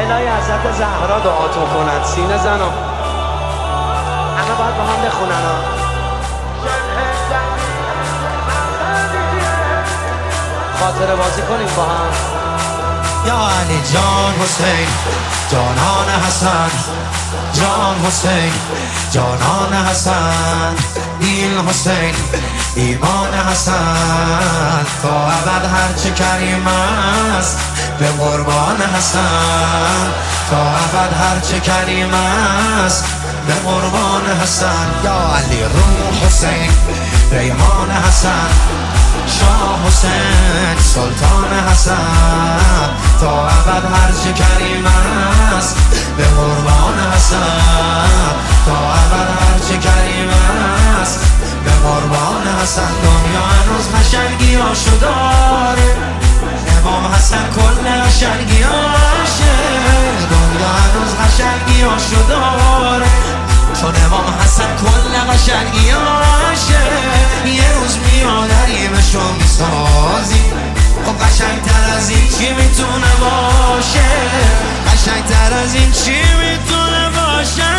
الهی حضرت زهرا دعاتون کنند. سینه زنم همه باید با هم بخونن ها. خاطره بازی کنیم با هم. یا علی جان حسین جانان حسن، جان حسین جانان حسن، دیل حسین ایمان حسن، تا ابد هرچه کریم است به قربان حسن، تا ابد هرچه کریم است به قربان حسن. یا علی روح حسین ریحان حسن، شاه حسین سلطان حسن، تا ابد هرچه کریم است به قربان حسن، تا ابد هرچه کریم است به قربان حسن. دنیا هنوز قشنگیاشو داره، امام حسن کل قشنگیاشه، دنیا هنوز قشنگیاشو داره، چون امام حسن کل قشنگیاشه. یه روز میادریمشو میسازی، خب قشنگتر از این چی میتونه باشه، قشنگتر از این چی میتونه باشه.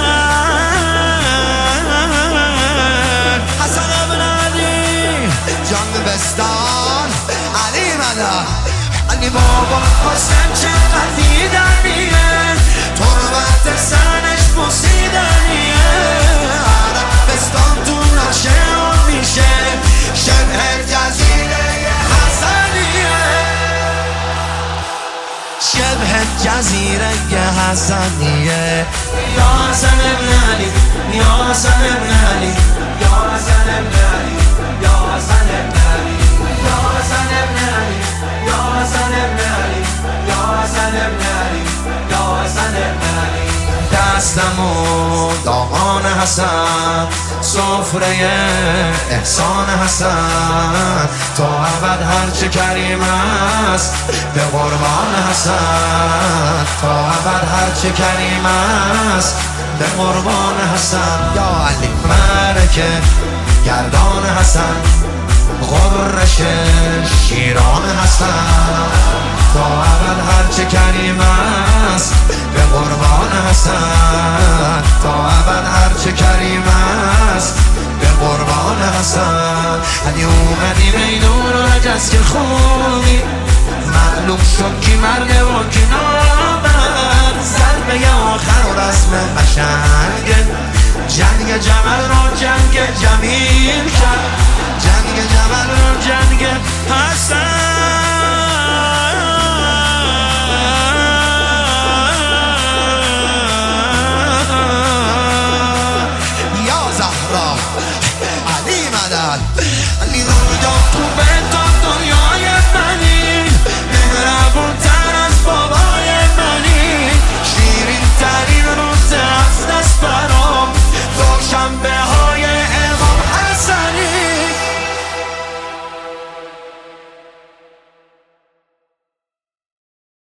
حسن ابن علی جان بستان، علی مدد علی بابا حسن چقدر دیدنیه، تربت سرش بوسیدنیه، عربستان تو نقشه اون میشه شبه جزیره حسنیه، شبه جزیره حسنیه. یا حسن ابن علی، یا حسن ابن علی، یا حسن ابن علی، یا حسن ابن علی، یا حسن ابن علی، یا حسن ابن علی، یا حسن ابن علی، یا حسن ابن علی. دستمو دامان حسن، سفره احسان حسن، تا ابد هرچه کریم است به قربان حسن، تا ابد هرچه کریم است به قربان حسن. یا علی ملکه گردان حسن، غرش شیران حسن، تا ابد هرچه کریم است به قربان حسن، تا ابد هرچه کریم است به قربان حسن. علی اومدی میدون و نجس که خونی، معلوم شد کی مرده و کی نامرد، ضربه آخر و رسم قشنگ جنگ جمل رو جنگ جمیل کرد، جنگ جمل رو جنگ حسن